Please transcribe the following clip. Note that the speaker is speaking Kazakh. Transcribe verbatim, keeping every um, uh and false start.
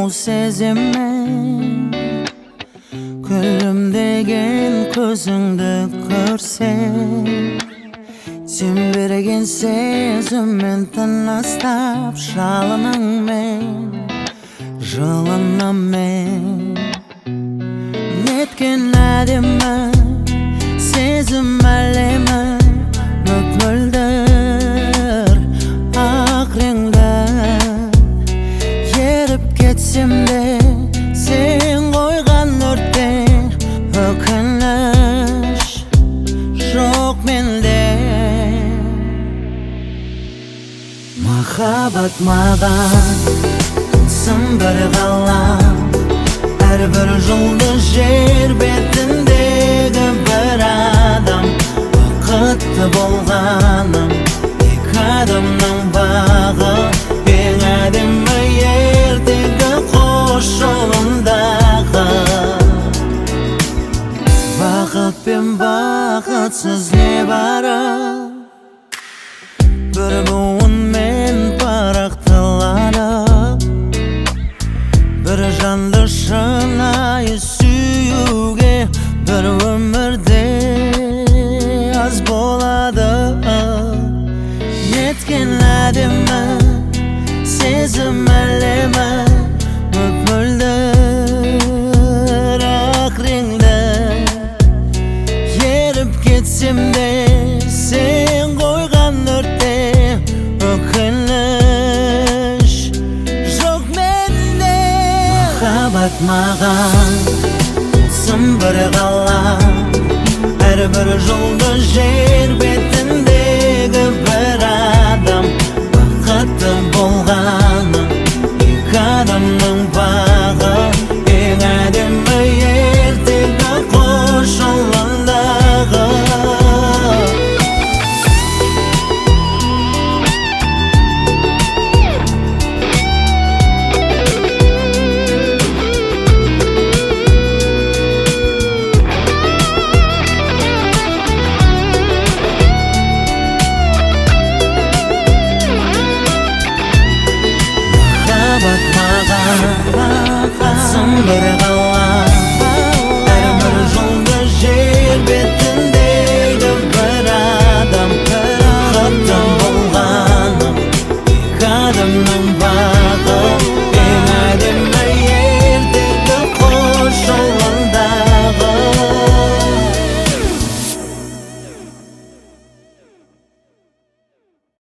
o sezimin Gülümdegen közüngde görsem Sen bergen sezimmen tanastap Şalanan men, jalanan men Netken ademma sezim alema Mökmöldür akrengda Yerip ketsem de sen koygan örtte Ökünüş jok mende Mahabat mağan tılsım bir galam Her bir жұлдыз жер бетіндегі bir адам Бақытты болғаным екі адамның бағы Ең әдемі ертегі қош жолымдағы Бақыт пен бақытсыз не бары Bir буынмен парақталады Bir жанды шынайы сүюге Bir өмірде аз болады Неткен әдемі сезім әлемі Мөп-мөлдір ақ реңді Еріп кетсем де сен қойған өртте Өкініш жоқ менде Махаббат маған тылсым бір ғалам Әрбір жұлдыз жер бетінде